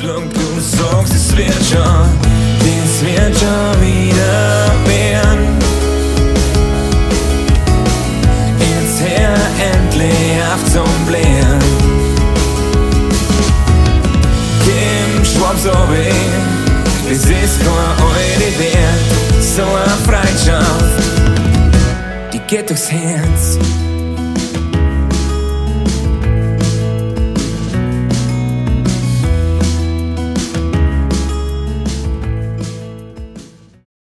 Schluck, du sagst, es wird schon wieder werden. Jetzt hör endlich auf zum Blären. Kim Schwabs das ist kein alte Wert, so eine Freundschaft, die geht durchs Herz.